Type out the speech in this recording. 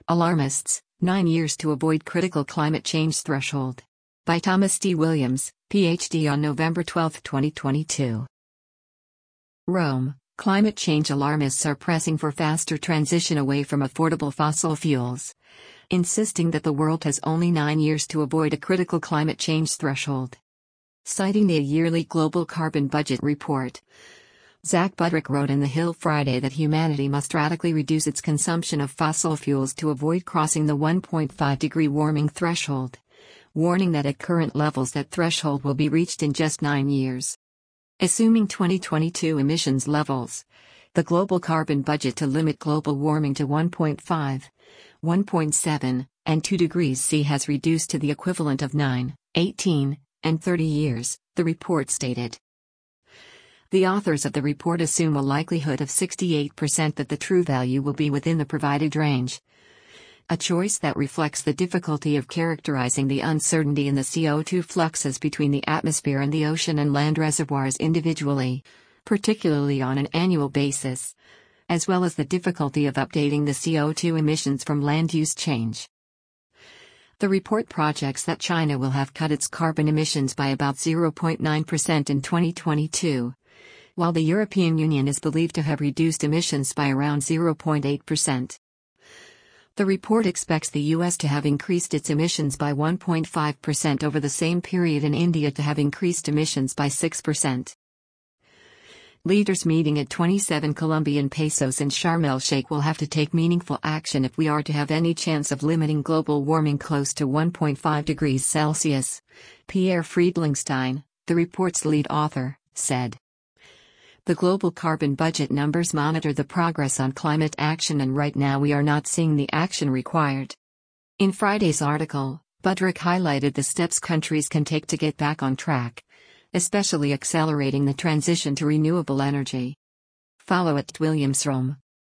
Alarmists, 9 years to avoid critical climate change threshold. By Thomas D. Williams, Ph.D. on November 12, 2022. Rome, climate change alarmists are pressing for faster transition away from affordable fossil fuels, insisting that the world has only 9 years to avoid a critical climate change threshold. Citing the yearly Global Carbon Budget report, Zach Budrick wrote in The Hill Friday that humanity must radically reduce its consumption of fossil fuels to avoid crossing the 1.5-degree warming threshold, warning that at current levels that threshold will be reached in just 9 years. Assuming 2022 emissions levels, the global carbon budget to limit global warming to 1.5, 1.7, and 2 degrees C has reduced to the equivalent of 9, 18, and 30 years, the report stated. The authors of the report assume a likelihood of 68% that the true value will be within the provided range, a choice that reflects the difficulty of characterizing the uncertainty in the CO2 fluxes between the atmosphere and the ocean and land reservoirs individually, particularly on an annual basis, as well as the difficulty of updating the CO2 emissions from land use change. The report projects that China will have cut its carbon emissions by about 0.9% in 2022, while the European Union is believed to have reduced emissions by around 0.8%. The report expects the US to have increased its emissions by 1.5% over the same period and India to have increased emissions by 6%. Leaders meeting at 27 Colombian pesos in Sharm el-Sheikh will have to take meaningful action if we are to have any chance of limiting global warming close to 1.5 degrees Celsius, Pierre Friedlingstein, the report's lead author, said. The global carbon budget numbers monitor the progress on climate action, and right now we are not seeing the action required. In Friday's article, Budrick highlighted the steps countries can take to get back on track, especially accelerating the transition to renewable energy. Follow @WilliamsRome.